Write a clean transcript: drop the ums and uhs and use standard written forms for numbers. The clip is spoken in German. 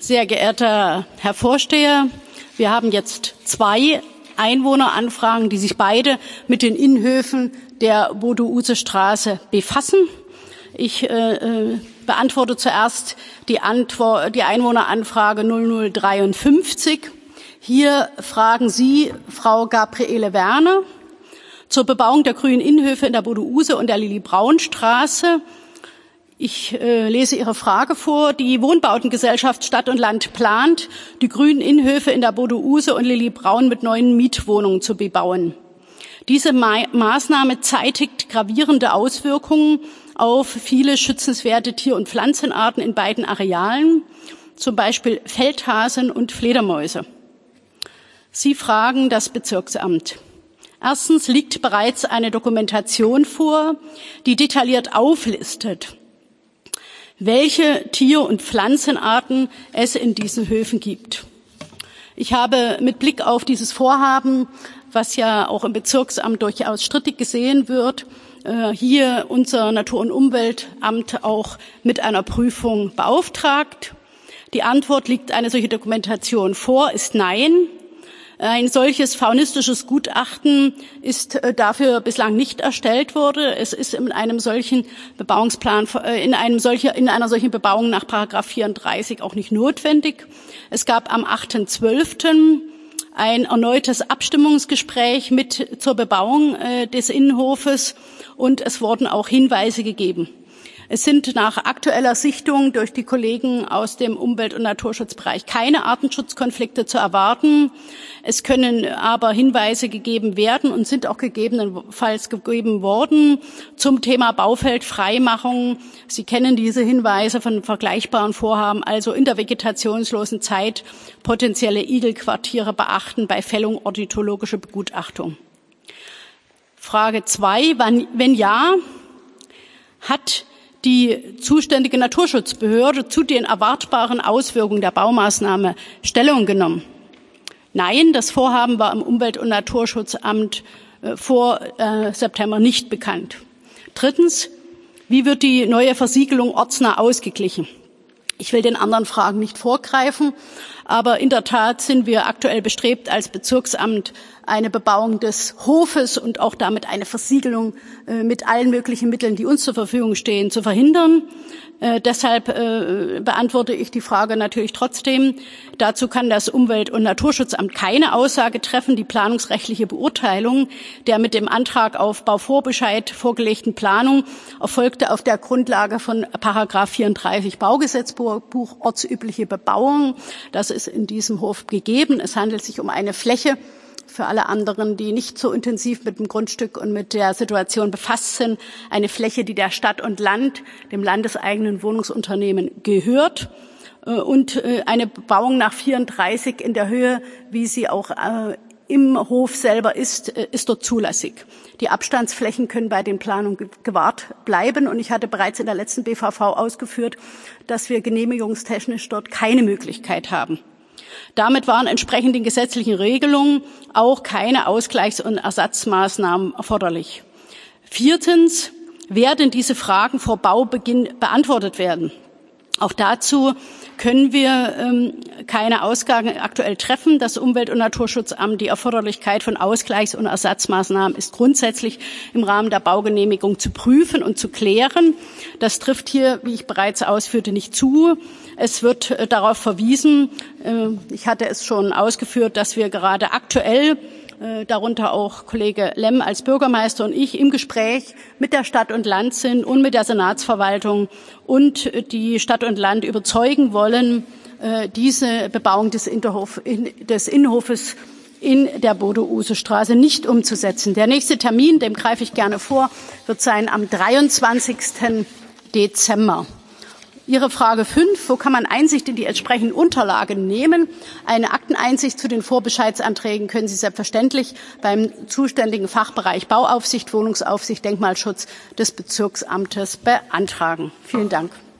Sehr geehrter Herr Vorsteher, wir haben jetzt 2 Einwohneranfragen, die sich beide mit den Innenhöfen der Bodo-Use-Straße befassen. Ich beantworte zuerst die Einwohneranfrage 0053. Hier fragen Sie, Frau Gabriele Werner, zur Bebauung der grünen Innenhöfe in der Bodo-Use und der Lilli-Braun-Straße. Ich lese Ihre Frage vor. Die Wohnbautengesellschaft Stadt und Land plant, die grünen Innenhöfe in der Bodo-Use und Lilli-Braun mit neuen Mietwohnungen zu bebauen. Diese Maßnahme zeitigt gravierende Auswirkungen auf viele schützenswerte Tier- und Pflanzenarten in beiden Arealen, zum Beispiel Feldhasen und Fledermäuse. Sie fragen das Bezirksamt. Erstens liegt bereits eine Dokumentation vor, die detailliert auflistet, welche Tier- und Pflanzenarten es in diesen Höfen gibt. Ich habe mit Blick auf dieses Vorhaben, was ja auch im Bezirksamt durchaus strittig gesehen wird, hier unser Natur- und Umweltamt auch mit einer Prüfung beauftragt. Die Antwort: liegt eine solche Dokumentation vor, ist nein. Ein solches faunistisches Gutachten ist dafür bislang nicht erstellt worden. Es ist in einem solchen Bebauungsplan, in einer solchen Bebauung nach § 34 auch nicht notwendig. Es gab am 8.12. ein erneutes Abstimmungsgespräch zur Bebauung des Innenhofes und es wurden auch Hinweise gegeben. Es sind nach aktueller Sichtung durch die Kollegen aus dem Umwelt- und Naturschutzbereich keine Artenschutzkonflikte zu erwarten. Es können aber Hinweise gegeben werden und sind auch gegebenenfalls gegeben worden zum Thema Baufeldfreimachung. Sie kennen diese Hinweise von vergleichbaren Vorhaben, also in der vegetationslosen Zeit potenzielle Igelquartiere beachten bei Fällung ornithologische Begutachtung. Frage 2. Wenn ja, hat die zuständige Naturschutzbehörde zu den erwartbaren Auswirkungen der Baumaßnahme Stellung genommen? Nein, das Vorhaben war im Umwelt- und Naturschutzamt vor September nicht bekannt. Drittens, wie wird die neue Versiegelung ortsnah ausgeglichen? Ich will den anderen Fragen nicht vorgreifen, aber in der Tat sind wir aktuell bestrebt, als Bezirksamt eine Bebauung des Hofes und auch damit eine Versiegelung mit allen möglichen Mitteln, die uns zur Verfügung stehen, zu verhindern. Deshalb beantworte ich die Frage natürlich trotzdem. Dazu kann das Umwelt- und Naturschutzamt keine Aussage treffen. Die planungsrechtliche Beurteilung der mit dem Antrag auf Bauvorbescheid vorgelegten Planung erfolgte auf der Grundlage von § 34 Baugesetzbuch ortsübliche Bebauung. Das ist in diesem Hof gegeben. Es handelt sich um eine Fläche, für alle anderen, die nicht so intensiv mit dem Grundstück und mit der Situation befasst sind, eine Fläche, die der Stadt und Land, dem landeseigenen Wohnungsunternehmen gehört. Und eine Bebauung nach 34 in der Höhe, wie sie auch im Hof selber ist dort zulässig. Die Abstandsflächen können bei den Planungen gewahrt bleiben. Und ich hatte bereits in der letzten BVV ausgeführt, dass wir genehmigungstechnisch dort keine Möglichkeit haben. Damit waren entsprechend den gesetzlichen Regelungen auch keine Ausgleichs- und Ersatzmaßnahmen erforderlich. Viertens, werden diese Fragen vor Baubeginn beantwortet werden? Auch dazu können wir keine Aussagen aktuell treffen. Das Umwelt- und Naturschutzamt, die Erforderlichkeit von Ausgleichs- und Ersatzmaßnahmen ist grundsätzlich im Rahmen der Baugenehmigung zu prüfen und zu klären. Das trifft hier, wie ich bereits ausführte, nicht zu. Es wird darauf verwiesen, ich hatte es schon ausgeführt, dass wir gerade aktuell, darunter auch Kollege Lemm als Bürgermeister und ich, im Gespräch mit der Stadt und Land sind und mit der Senatsverwaltung und die Stadt und Land überzeugen wollen, diese Bebauung des Innenhofes in der Bodo-Use-Straße nicht umzusetzen. Der nächste Termin, dem greife ich gerne vor, wird sein am 23. Dezember. Ihre Frage 5, wo kann man Einsicht in die entsprechenden Unterlagen nehmen? Eine Akteneinsicht zu den Vorbescheidsanträgen können Sie selbstverständlich beim zuständigen Fachbereich Bauaufsicht, Wohnungsaufsicht, Denkmalschutz des Bezirksamtes beantragen. Vielen Dank.